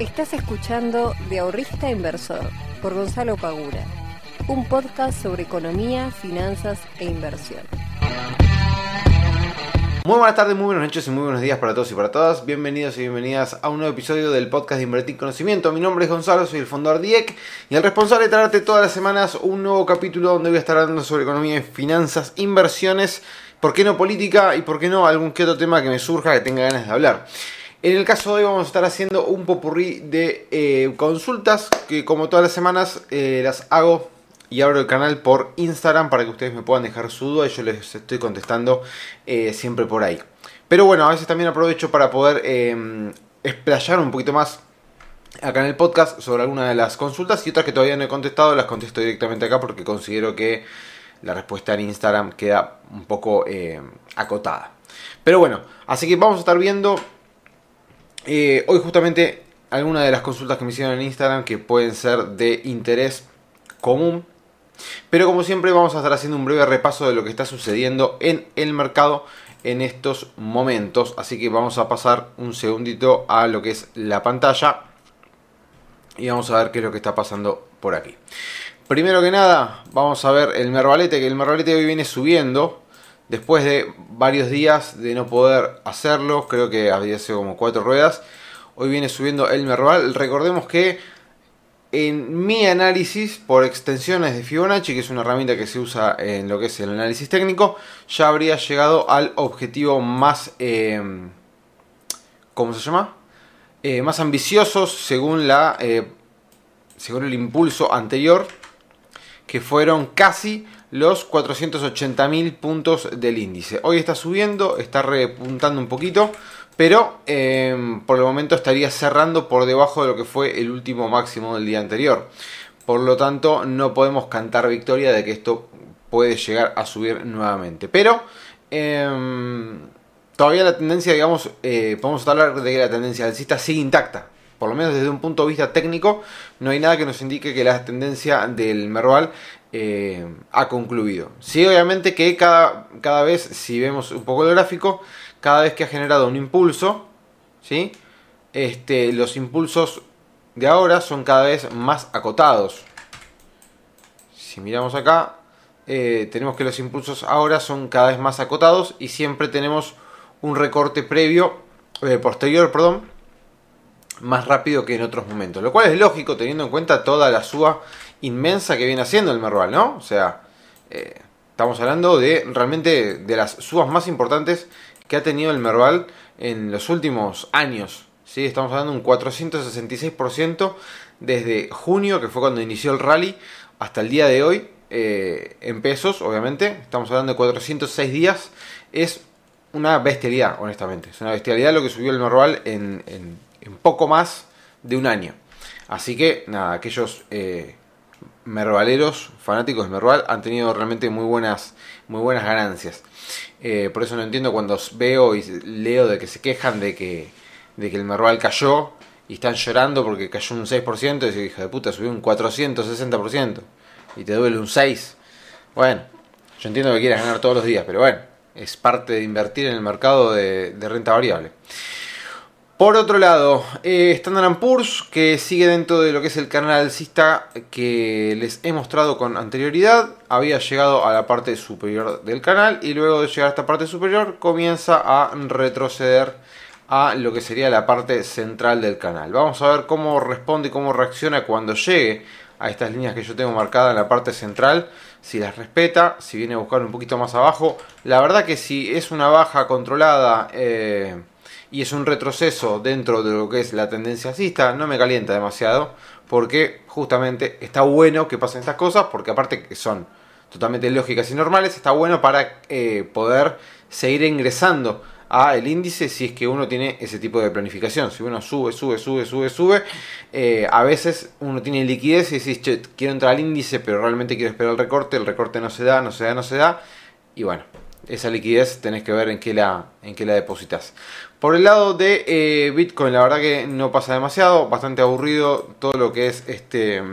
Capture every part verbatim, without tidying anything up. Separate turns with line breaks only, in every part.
Estás escuchando De Ahorrista Inversor por Gonzalo Pagura, un podcast sobre economía, finanzas e inversión.
Muy buenas tardes, muy buenas noches y muy buenos días para todos y para todas. Bienvenidos y bienvenidas a un nuevo episodio del podcast de Invertir Conocimiento. Mi nombre es Gonzalo, soy el fundador de I E C y el responsable de traerte todas las semanas un nuevo capítulo donde voy a estar hablando sobre economía y finanzas, inversiones, por qué no política y por qué no algún que otro tema que me surja que tenga ganas de hablar. En el caso de hoy vamos a estar haciendo un popurrí de eh, consultas que como todas las semanas eh, las hago y abro el canal por Instagram para que ustedes me puedan dejar su duda y yo les estoy contestando eh, siempre por ahí. Pero bueno, a veces también aprovecho para poder eh, explayar un poquito más acá en el podcast sobre alguna de las consultas y otras que todavía no he contestado las contesto directamente acá porque considero que la respuesta en Instagram queda un poco eh, acotada. Pero bueno, así que vamos a estar viendo eh, hoy justamente algunas de las consultas que me hicieron en Instagram que pueden ser de interés común. Pero como siempre vamos a estar haciendo un breve repaso de lo que está sucediendo en el mercado en estos momentos. Así que vamos a pasar un segundito a lo que es la pantalla y vamos a ver qué es lo que está pasando por aquí. Primero que nada vamos a ver el Mervalete, que el Mervalete hoy viene subiendo después de varios días de no poder hacerlo. Creo que había sido como cuatro ruedas. Hoy viene subiendo el Merval. Recordemos que en mi análisis por extensiones de Fibonacci, que es una herramienta que se usa en lo que es el análisis técnico, ya habría llegado al objetivo más, eh, ¿cómo se llama? Eh, más ambicioso según, la, eh, según el impulso anterior, que fueron casi los cuatrocientos ochenta mil puntos del índice. Hoy está subiendo, está repuntando un poquito, pero eh, por el momento estaría cerrando por debajo de lo que fue el último máximo del día anterior. Por lo tanto, no podemos cantar victoria de que esto puede llegar a subir nuevamente. Pero eh, todavía la tendencia, digamos, eh, podemos hablar de que la tendencia alcista sigue intacta. Por lo menos desde un punto de vista técnico, no hay nada que nos indique que la tendencia del Merval eh, ha concluido. Sí, obviamente que cada, cada vez, si vemos un poco el gráfico, cada vez que ha generado un impulso, ¿sí? este, los impulsos de ahora son cada vez más acotados. Si miramos acá, eh, tenemos que los impulsos ahora son cada vez más acotados y siempre tenemos un recorte previo, eh, posterior, perdón, más rápido que en otros momentos. Lo cual es lógico teniendo en cuenta toda la suba inmensa que viene haciendo el Merval, ¿no? O sea, eh, estamos hablando de realmente de las subas más importantes que ha tenido el Merval en los últimos años, ¿sí? Estamos hablando de un cuatrocientos sesenta y seis por ciento desde junio, que fue cuando inició el rally, hasta el día de hoy, eh, en pesos, obviamente. Estamos hablando de cuatrocientos seis días. Es una bestialidad, honestamente. Es una bestialidad lo que subió el Merval en, en, en poco más de un año. Así que, nada, aquellos eh, mervaleros, fanáticos de Merval, han tenido realmente muy buenas, muy buenas ganancias. Eh, por eso no entiendo cuando veo y leo de que se quejan de que, de que el Merval cayó y están llorando porque cayó un seis por ciento y dicen, hija de puta, subió un cuatrocientos sesenta por ciento y te duele un seis por ciento. Bueno, yo entiendo que quieras ganar todos los días, pero bueno, es parte de invertir en el mercado de, de renta variable. Por otro lado, eh, Standard and Poor's, que sigue dentro de lo que es el canal alcista que les he mostrado con anterioridad, había llegado a la parte superior del canal y luego de llegar a esta parte superior comienza a retroceder a lo que sería la parte central del canal. Vamos a ver cómo responde y cómo reacciona cuando llegue a estas líneas que yo tengo marcadas en la parte central, si las respeta, si viene a buscar un poquito más abajo. La verdad que si es una baja controlada eh, y es un retroceso dentro de lo que es la tendencia alcista, no me calienta demasiado, porque justamente está bueno que pasen estas cosas, porque aparte que son totalmente lógicas y normales, está bueno para eh, poder seguir ingresando a el índice si es que uno tiene ese tipo de planificación. Si uno sube, sube, sube, sube, sube, eh, a veces uno tiene liquidez y dice, che, quiero entrar al índice, pero realmente quiero esperar el recorte, el recorte no se da, no se da, no se da, y bueno, esa liquidez tenés que ver en qué la, en qué la depositas. Por el lado de eh, Bitcoin, la verdad que no pasa demasiado, bastante aburrido todo lo que es este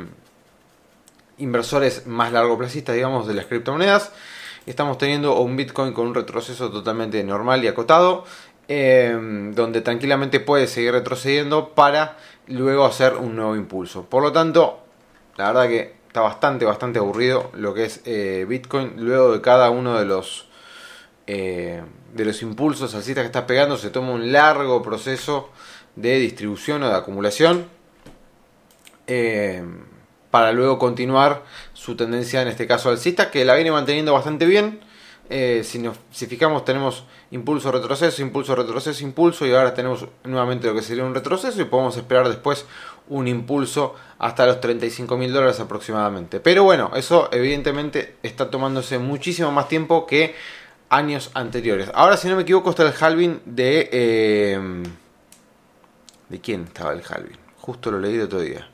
inversores más largoplacistas, digamos, de las criptomonedas. Estamos teniendo un Bitcoin con un retroceso totalmente normal y acotado, eh, donde tranquilamente puede seguir retrocediendo para luego hacer un nuevo impulso. Por lo tanto, la verdad que está bastante, bastante aburrido lo que es eh, Bitcoin. Luego de cada uno de los eh, de los impulsos alcistas que está pegando, se toma un largo proceso de distribución o de acumulación eh, para luego continuar su tendencia, en este caso alcista, que la viene manteniendo bastante bien. Eh, si nos si fijamos, tenemos impulso, retroceso, impulso, retroceso, impulso, y ahora tenemos nuevamente lo que sería un retroceso, y podemos esperar después un impulso hasta los treinta y cinco mil dólares aproximadamente. Pero bueno, eso evidentemente está tomándose muchísimo más tiempo que años anteriores. Ahora, si no me equivoco, está el halving de... Eh, ¿de quién estaba el halving? Justo lo leí el otro día.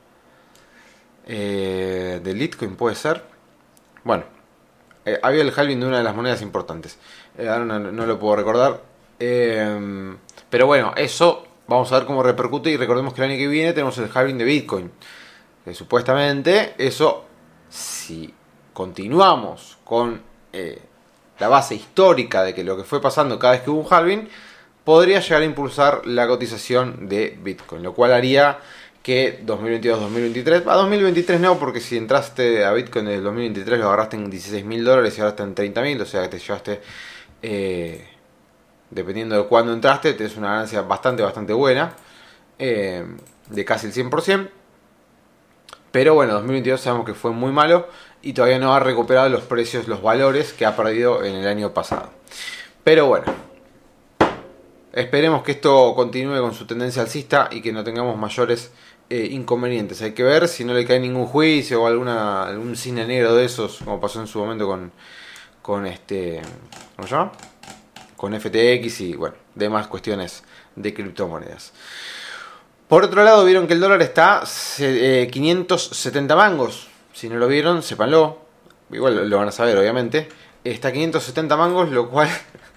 Eh, ¿De Litecoin puede ser? Bueno, eh, había el halving de una de las monedas importantes. Eh, ahora no, no lo puedo recordar. Eh, pero bueno, eso vamos a ver cómo repercute. Y recordemos que el año que viene tenemos el halving de Bitcoin. Que supuestamente eso, si continuamos con... Eh, la base histórica de que lo que fue pasando cada vez que hubo un halving, podría llegar a impulsar la cotización de Bitcoin, lo cual haría que dos mil veintidós dos mil veintitrés, a dos mil veintitrés no, porque si entraste a Bitcoin en el dos mil veintitrés lo agarraste en dieciséis mil dólares y ahora está en treinta mil, o sea que te llevaste, eh, dependiendo de cuándo entraste, tenés una ganancia bastante, bastante buena, eh, de casi el cien por ciento. Pero bueno, dos mil veintidós sabemos que fue muy malo y todavía no ha recuperado los precios, los valores que ha perdido en el año pasado. Pero bueno, esperemos que esto continúe con su tendencia alcista y que no tengamos mayores eh, inconvenientes. Hay que ver si no le cae ningún juicio o alguna algún cine negro de esos, como pasó en su momento con, con este, ¿cómo se llama? Con F T X y bueno, demás cuestiones de criptomonedas. Por otro lado, vieron que el dólar está eh, quinientos setenta mangos. Si no lo vieron, sépanlo. Igual lo van a saber, obviamente. Está quinientos setenta mangos, lo cual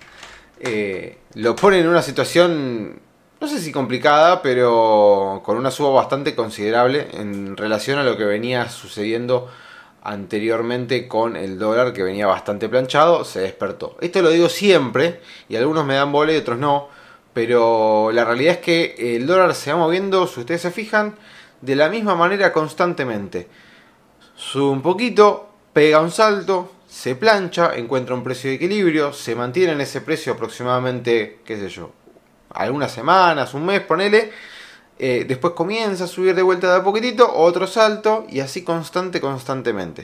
eh, lo pone en una situación, no sé si complicada, pero con una suba bastante considerable en relación a lo que venía sucediendo anteriormente con el dólar, que venía bastante planchado. Se despertó. Esto lo digo siempre, y algunos me dan bola y otros no. Pero la realidad es que el dólar se va moviendo, si ustedes se fijan, de la misma manera constantemente. Sube un poquito, pega un salto, se plancha, encuentra un precio de equilibrio, se mantiene en ese precio aproximadamente, qué sé yo, algunas semanas, un mes, ponele. Eh, después comienza a subir de vuelta de a poquitito, otro salto, y así constante, constantemente.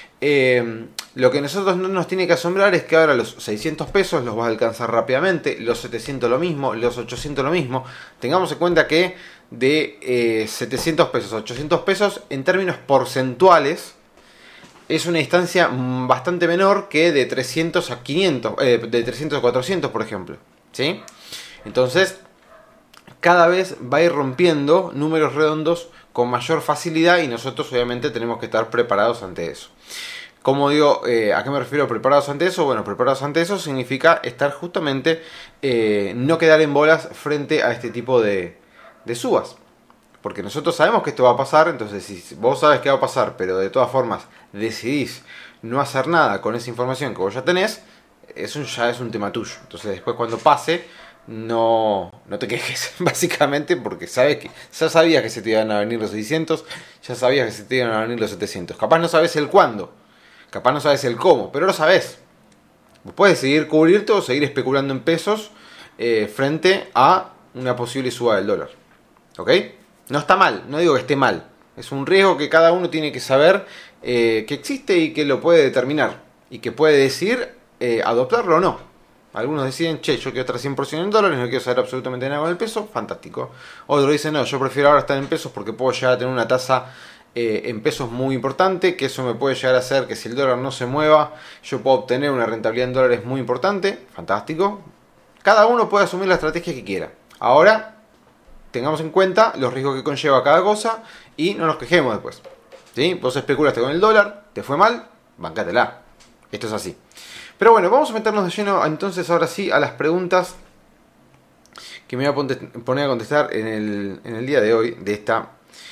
Eh, lo que a nosotros no nos tiene que asombrar es que ahora los seiscientos pesos los vas a alcanzar rápidamente, los setecientos lo mismo, los ochocientos lo mismo. Tengamos en cuenta que de eh, setecientos pesos a ochocientos pesos en términos porcentuales es una distancia bastante menor que de trescientos a quinientos, eh, de trescientos a cuatrocientos, por ejemplo, ¿sí? Entonces cada vez va a ir rompiendo números redondos con mayor facilidad y nosotros obviamente tenemos que estar preparados ante eso. Como digo, eh, ¿a qué me refiero preparados ante eso? Bueno, preparados ante eso significa estar justamente, eh, no quedar en bolas frente a este tipo de, de subas. Porque nosotros sabemos que esto va a pasar, entonces si vos sabes que va a pasar, pero de todas formas decidís no hacer nada con esa información que vos ya tenés, eso ya es un tema tuyo. Entonces después cuando pase, no, no te quejes, básicamente, porque sabes que ya sabías que se te iban a venir los seiscientos, ya sabías que se te iban a venir los setecientos. Capaz no sabes el cuándo, capaz no sabes el cómo, pero lo sabes. Vos puedes seguir cubrirte o seguir especulando en pesos eh, frente a una posible suba del dólar. ¿Ok? No está mal, no digo que esté mal. Es un riesgo que cada uno tiene que saber eh, que existe y que lo puede determinar. Y que puede decidir eh, adoptarlo o no. Algunos deciden, che, yo quiero estar cien por ciento en dólares, no quiero saber absolutamente nada con el peso, fantástico. Otros dicen, no, yo prefiero ahora estar en pesos porque puedo llegar a tener una tasa eh, en pesos muy importante, que eso me puede llegar a hacer que si el dólar no se mueva, yo puedo obtener una rentabilidad en dólares muy importante, fantástico. Cada uno puede asumir la estrategia que quiera. Ahora, tengamos en cuenta los riesgos que conlleva cada cosa y no nos quejemos después. ¿Sí? Vos especulaste con el dólar, te fue mal, bancátela. Esto es así. Pero bueno, vamos a meternos de lleno entonces ahora sí a las preguntas que me voy a poner a contestar en el, en el día de hoy, de esta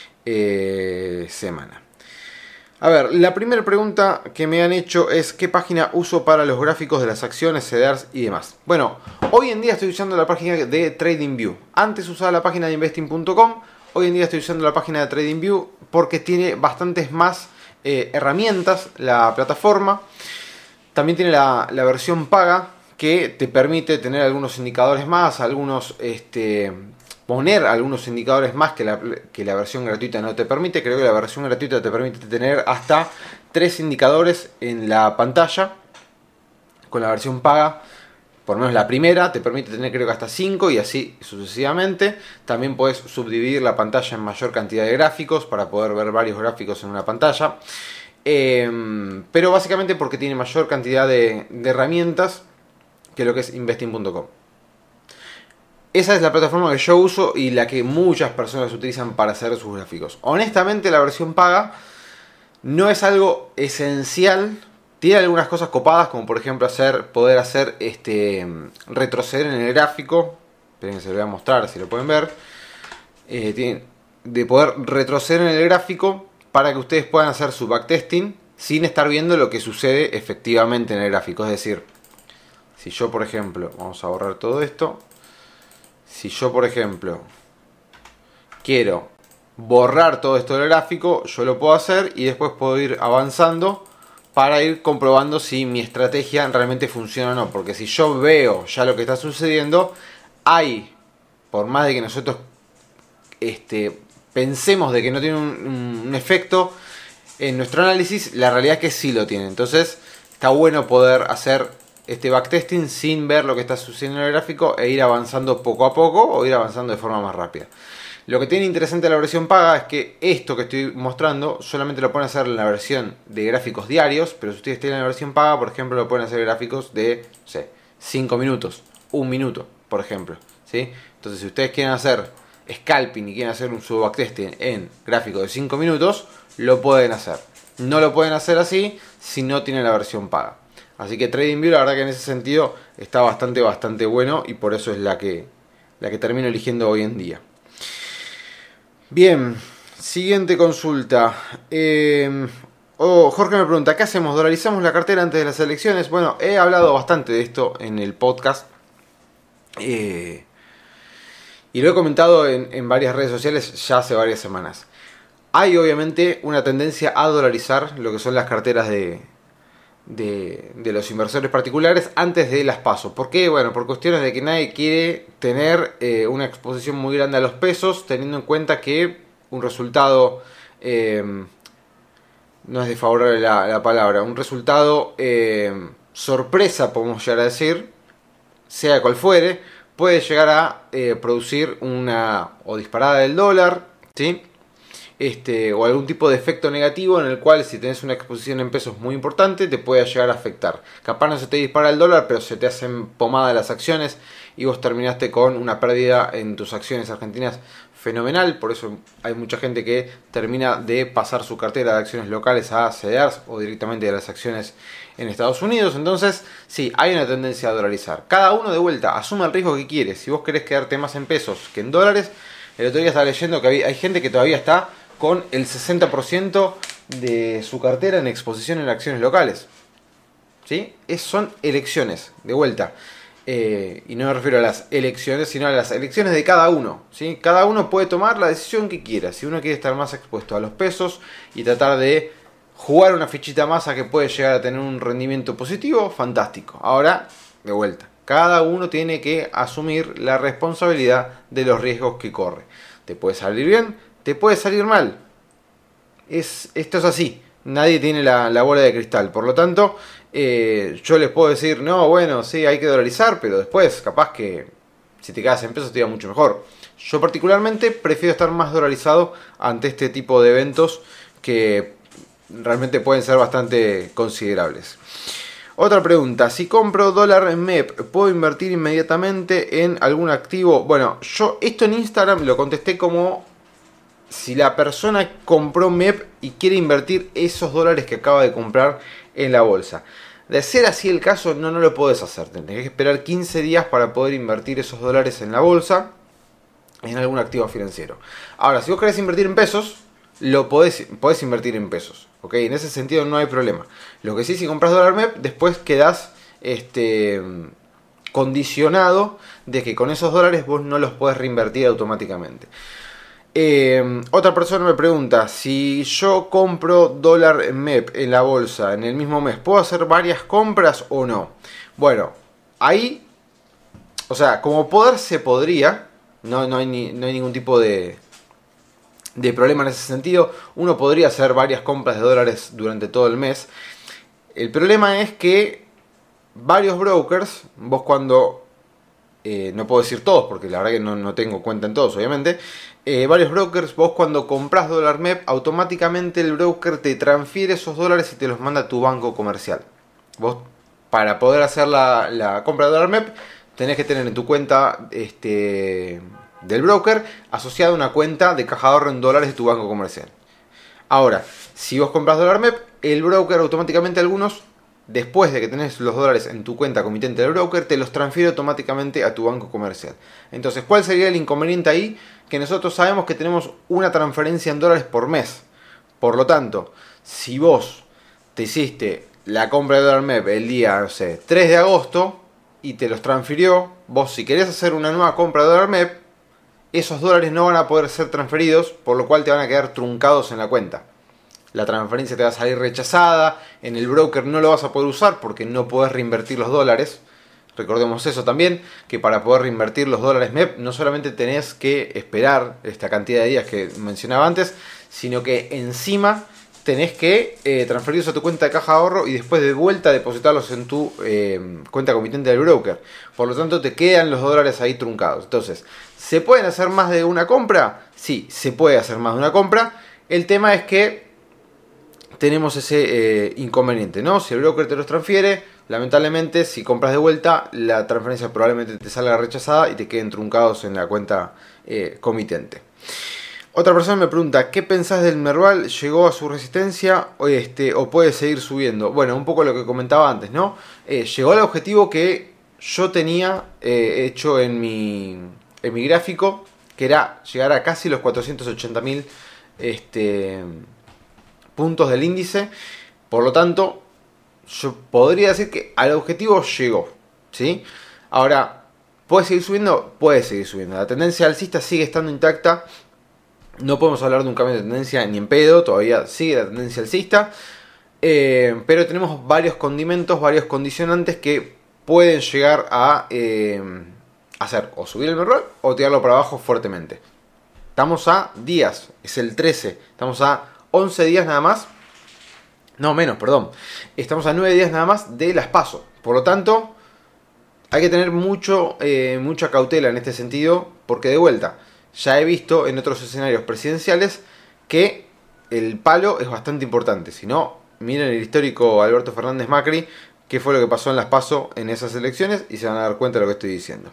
eh, semana. A ver, la primera pregunta que me han hecho es ¿qué página uso para los gráficos de las acciones, C D Rs y demás? Bueno, hoy en día estoy usando la página de TradingView. Antes usaba la página de investing punto com, hoy en día estoy usando la página de TradingView porque tiene bastantes más eh, herramientas la plataforma. También tiene la, la versión paga que te permite tener algunos indicadores más, algunos este, poner algunos indicadores más que la, que la versión gratuita no te permite. Creo que la versión gratuita te permite tener hasta tres indicadores en la pantalla. Con la versión paga, por lo menos la primera, te permite tener creo que hasta cinco y así sucesivamente. También puedes subdividir la pantalla en mayor cantidad de gráficos para poder ver varios gráficos en una pantalla. Eh, pero básicamente porque tiene mayor cantidad de, de herramientas que lo que es investing punto com. Esa es la plataforma que yo uso y la que muchas personas utilizan para hacer sus gráficos. Honestamente, la versión paga no es algo esencial. Tiene algunas cosas copadas, como por ejemplo hacer, poder hacer este retroceder en el gráfico. Esperen que se lo voy a mostrar si lo pueden ver. Eh, tiene, de poder retroceder en el gráfico para que ustedes puedan hacer su backtesting sin estar viendo lo que sucede efectivamente en el gráfico. Es decir, si yo por ejemplo, vamos a borrar todo esto. Si yo por ejemplo quiero borrar todo esto del gráfico, yo lo puedo hacer y después puedo ir avanzando para ir comprobando si mi estrategia realmente funciona o no. Porque si yo veo ya lo que está sucediendo, hay, por más de que nosotros este, pensemos de que no tiene un, un efecto en nuestro análisis, la realidad es que sí lo tiene. Entonces está bueno poder hacer este backtesting sin ver lo que está sucediendo en el gráfico e ir avanzando poco a poco o ir avanzando de forma más rápida. Lo que tiene interesante la versión paga es que esto que estoy mostrando solamente lo pueden hacer en la versión de gráficos diarios, pero si ustedes tienen la versión paga, por ejemplo, lo pueden hacer gráficos de, no sé, cinco minutos, un minuto, por ejemplo, ¿sí? Entonces, si ustedes quieren hacer scalping y quieren hacer un sub backtesting en gráficos de cinco minutos, lo pueden hacer. No lo pueden hacer así si no tienen la versión paga. Así que TradingView, la verdad que en ese sentido está bastante, bastante bueno y por eso es la que, la que termino eligiendo hoy en día. Bien, siguiente consulta. Eh, oh, Jorge me pregunta, ¿qué hacemos? ¿Dolarizamos la cartera antes de las elecciones? Bueno, he hablado bastante de esto en el podcast. Eh, y lo he comentado en, en varias redes sociales ya hace varias semanas. Hay obviamente una tendencia a dolarizar lo que son las carteras de, de, de los inversores particulares antes de las PASO. ¿Por qué? Bueno, por cuestiones de que nadie quiere tener eh, una exposición muy grande a los pesos, teniendo en cuenta que un resultado, eh, no es desfavorable la, la palabra, un resultado eh, sorpresa, podemos llegar a decir, sea cual fuere, puede llegar a eh, producir una o disparada del dólar, ¿sí? Este, o algún tipo de efecto negativo en el cual si tenés una exposición en pesos muy importante te puede llegar a afectar. Capaz no se te dispara el dólar, pero se te hacen pomada las acciones y vos terminaste con una pérdida en tus acciones argentinas fenomenal. Por eso hay mucha gente que termina de pasar su cartera de acciones locales a C D Rs o directamente de las acciones en Estados Unidos. Entonces sí, hay una tendencia a dolarizar. Cada uno de vuelta asuma el riesgo que quiere. Si vos querés quedarte más en pesos que en dólares, el otro día estaba leyendo que hay, hay gente que todavía está con el sesenta por ciento de su cartera en exposición en acciones locales. ¿Sí? Es, son elecciones, de vuelta. Eh, y no me refiero a las elecciones, sino a las elecciones de cada uno. ¿Sí? Cada uno puede tomar la decisión que quiera. Si uno quiere estar más expuesto a los pesos y tratar de jugar una fichita más a que puede llegar a tener un rendimiento positivo, fantástico. Ahora, de vuelta. Cada uno tiene que asumir la responsabilidad de los riesgos que corre. Te puede salir bien, te puede salir mal. Es, esto es así. Nadie tiene la, la bola de cristal. Por lo tanto, eh, yo les puedo decir, no, bueno, sí, hay que dolarizar, pero después, capaz que si te quedas en pesos te va mucho mejor. Yo particularmente prefiero estar más dolarizado ante este tipo de eventos que realmente pueden ser bastante considerables. Otra pregunta, si compro dólar en M E P, ¿puedo invertir inmediatamente en algún activo? Bueno, yo esto en Instagram lo contesté como si la persona compró M E P y quiere invertir esos dólares que acaba de comprar en la bolsa. De ser así el caso, no, no lo podés hacer. Tenés que esperar quince días para poder invertir esos dólares en la bolsa, en algún activo financiero. Ahora, si vos querés invertir en pesos, lo podés, podés invertir en pesos. ¿Ok? En ese sentido no hay problema. Lo que sí, si compras dólar M E P, después quedás este, condicionado de que con esos dólares vos no los podés reinvertir automáticamente. Eh, otra persona me pregunta, si yo compro dólar M E P en la bolsa en el mismo mes, ¿puedo hacer varias compras o no? Bueno, ahí, o sea, como poder se podría, no, no, hay, ni, no hay ningún tipo de, de problema en ese sentido. Uno podría hacer varias compras de dólares durante todo el mes. El problema es que varios brokers, vos cuando... Eh, no puedo decir todos porque la verdad que no, no tengo cuenta en todos, obviamente. Eh, varios brokers, vos cuando compras dólar M E P, automáticamente el broker te transfiere esos dólares y te los manda a tu banco comercial. Vos, para poder hacer la, la compra de dólar M E P, tenés que tener en tu cuenta este, del broker asociada una cuenta de caja de ahorro en dólares de tu banco comercial. Ahora, si vos compras dólar M E P, el broker automáticamente algunos, después de que tenés los dólares en tu cuenta comitente del broker, te los transfiere automáticamente a tu banco comercial. Entonces, ¿cuál sería el inconveniente ahí? Que nosotros sabemos que tenemos una transferencia en dólares por mes. Por lo tanto, si vos te hiciste la compra de dólar M E P el día, no sé, tres de agosto y te los transfirió, vos si querés hacer una nueva compra de dólar M E P, esos dólares no van a poder ser transferidos, por lo cual te van a quedar truncados en la cuenta. La transferencia te va a salir rechazada, en el broker no lo vas a poder usar porque no podés reinvertir los dólares. Recordemos eso también, que para poder reinvertir los dólares M E P no solamente tenés que esperar esta cantidad de días que mencionaba antes, sino que encima tenés que eh, transferirlos a tu cuenta de caja de ahorro y después de vuelta depositarlos en tu eh, cuenta comitente del broker. Por lo tanto te quedan los dólares ahí truncados. Entonces, ¿se pueden hacer más de una compra? Sí, se puede hacer más de una compra. El tema es que tenemos ese eh, inconveniente, ¿no? Si el broker te los transfiere, lamentablemente, si compras de vuelta, la transferencia probablemente te salga rechazada y te queden truncados en la cuenta eh, comitente. Otra persona me pregunta, ¿qué pensás del Merval? ¿Llegó a su resistencia o, este, o puede seguir subiendo? Bueno, un poco lo que comentaba antes, ¿no? Eh, llegó al objetivo que yo tenía eh, hecho en mi, en mi gráfico, que era llegar a casi los cuatrocientos ochenta mil este, puntos del índice. Por lo tanto, yo podría decir que al objetivo llegó, ¿sí? Ahora, ¿puede seguir subiendo? Puede seguir subiendo. La tendencia alcista sigue estando intacta. No podemos hablar de un cambio de tendencia ni en pedo. Todavía sigue la tendencia alcista. Eh, pero tenemos varios condimentos, varios condicionantes que pueden llegar a eh, hacer o subir el Merval o tirarlo para abajo fuertemente. Estamos a días, es el trece. Estamos a once días nada más. No, menos, perdón. Estamos a nueve días nada más de las PASO. Por lo tanto, hay que tener mucho, eh, mucha cautela en este sentido. Porque de vuelta, ya he visto en otros escenarios presidenciales que el palo es bastante importante. Si no, miren el histórico Alberto Fernández Macri, qué fue lo que pasó en las PASO en esas elecciones y se van a dar cuenta de lo que estoy diciendo.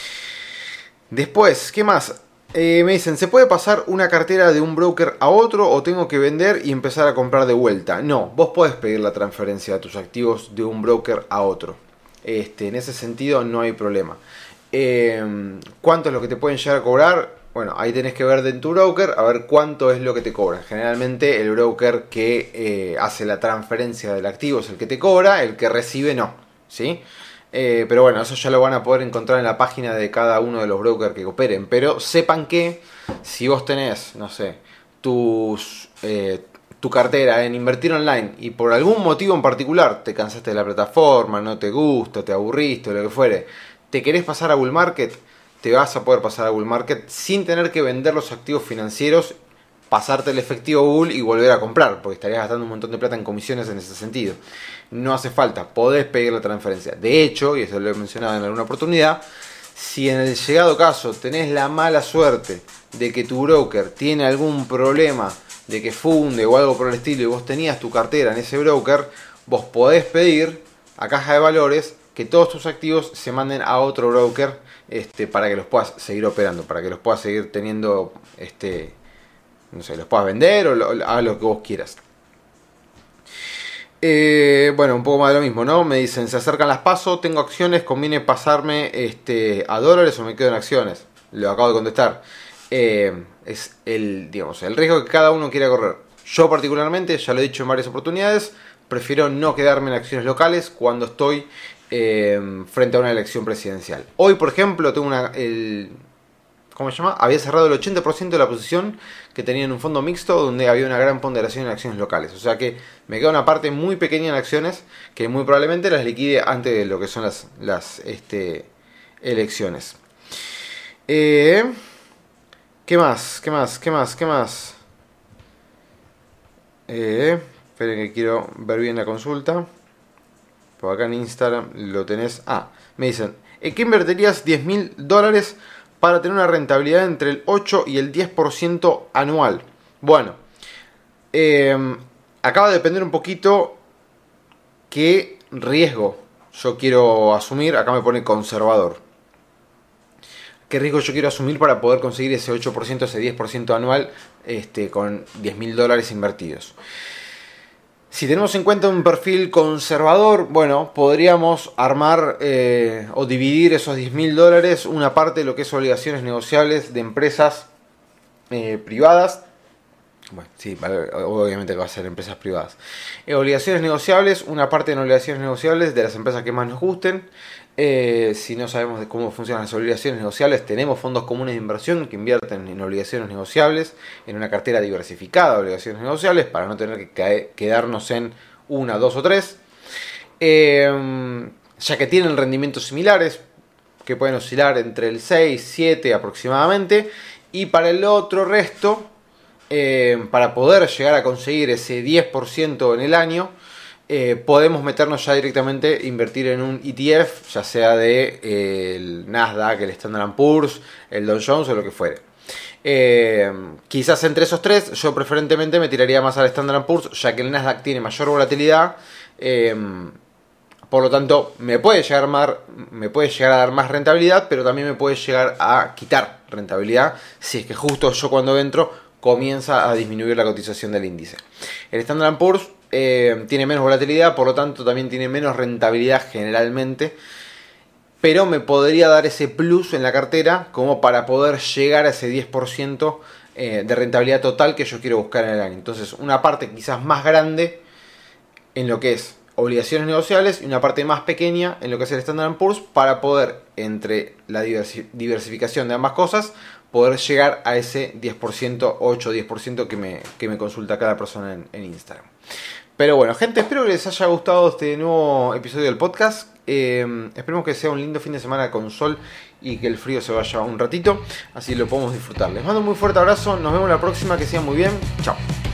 Después, ¿qué más? Eh, me dicen, ¿se puede pasar una cartera de un broker a otro o tengo que vender y empezar a comprar de vuelta? No, vos podés pedir la transferencia de tus activos de un broker a otro. Este, en ese sentido no hay problema. Eh, ¿Cuánto es lo que te pueden llegar a cobrar? Bueno, ahí tenés que ver de tu broker a ver cuánto es lo que te cobran. Generalmente el broker que eh, hace la transferencia del activo es el que te cobra, el que recibe no, ¿sí? Eh, pero bueno, eso ya lo van a poder encontrar en la página de cada uno de los brokers que operen. Pero sepan que si vos tenés, no sé, tus, eh, tu cartera en invertir online y por algún motivo en particular te cansaste de la plataforma, no te gusta, te aburriste, lo que fuere, te querés pasar a bull market, te vas a poder pasar a bull market sin tener que vender los activos financieros, pasarte el efectivo bull y volver a comprar, porque estarías gastando un montón de plata en comisiones en ese sentido. No hace falta, podés pedir la transferencia. De hecho, y eso lo he mencionado en alguna oportunidad, si en el llegado caso tenés la mala suerte de que tu broker tiene algún problema de que funde o algo por el estilo y vos tenías tu cartera en ese broker, vos podés pedir a Caja de Valores que todos tus activos se manden a otro broker este, para que los puedas seguir operando, para que los puedas seguir teniendo, este, no sé, los puedas vender o lo, a lo que vos quieras. Eh, bueno, un poco más de lo mismo, ¿no? Me dicen, se acercan las PASO, tengo acciones, conviene pasarme este, a dólares o me quedo en acciones. Lo acabo de contestar. Eh, es el, digamos, el riesgo que cada uno quiera correr. Yo particularmente, ya lo he dicho en varias oportunidades, prefiero no quedarme en acciones locales cuando estoy eh, frente a una elección presidencial. Hoy, por ejemplo, tengo una, el, ¿cómo se llama? Había cerrado el ochenta por ciento de la posición que tenía en un fondo mixto donde había una gran ponderación en acciones locales. O sea que me queda una parte muy pequeña en acciones que muy probablemente las liquide antes de lo que son las, las este, elecciones. Eh, ¿Qué más? ¿Qué más? ¿Qué más? ¿Qué más? Eh, esperen que quiero ver bien la consulta. Por acá en Instagram lo tenés. Ah, me dicen, ¿en qué invertirías diez mil dólares para tener una rentabilidad entre el ocho y el diez por ciento anual? Bueno, eh, acaba de depender un poquito qué riesgo yo quiero asumir. Acá me pone conservador. ¿Qué riesgo yo quiero asumir para poder conseguir ese ocho por ciento, ese diez por ciento anual este, con diez mil dólares invertidos? Si tenemos en cuenta un perfil conservador, bueno, podríamos armar eh, o dividir esos diez mil dólares, una parte de lo que es obligaciones negociables de empresas eh, privadas. Bueno, sí, obviamente va a ser empresas privadas. Eh, obligaciones negociables, una parte en obligaciones negociables de las empresas que más nos gusten. Eh, si no sabemos de cómo funcionan las obligaciones negociables, tenemos fondos comunes de inversión que invierten en obligaciones negociables, en una cartera diversificada de obligaciones negociables, para no tener que caer, quedarnos en una, dos o tres. Eh, ya que tienen rendimientos similares, que pueden oscilar entre el seis, siete aproximadamente. Y para el otro resto, eh, para poder llegar a conseguir ese diez por ciento en el año, Eh, podemos meternos ya directamente, invertir en un E T F, ya sea de eh, el Nasdaq, el Standard and Poor's, el Dow Jones o lo que fuere. Eh, quizás entre esos tres, yo preferentemente me tiraría más al Standard and Poor's, ya que el Nasdaq tiene mayor volatilidad. Eh, por lo tanto, me puede llegar más, me puede llegar a dar más rentabilidad, pero también me puede llegar a quitar rentabilidad si es que justo yo cuando entro comienza a disminuir la cotización del índice. El Standard and Poor's Eh, tiene menos volatilidad, por lo tanto también tiene menos rentabilidad generalmente, pero me podría dar ese plus en la cartera como para poder llegar a ese diez por ciento eh, de rentabilidad total que yo quiero buscar en el año. Entonces una parte quizás más grande en lo que es obligaciones negociables y una parte más pequeña en lo que es el Standard and Poor's, para poder, entre la diversi- diversificación de ambas cosas, poder llegar a ese diez por ciento, ocho o diez por ciento que me, que me consulta cada persona en, en Instagram. Pero bueno, gente, espero que les haya gustado este nuevo episodio del podcast. Eh, esperemos que sea un lindo fin de semana con sol y que el frío se vaya un ratito, así lo podemos disfrutar. Les mando un muy fuerte abrazo, nos vemos la próxima, que sigan muy bien, chao.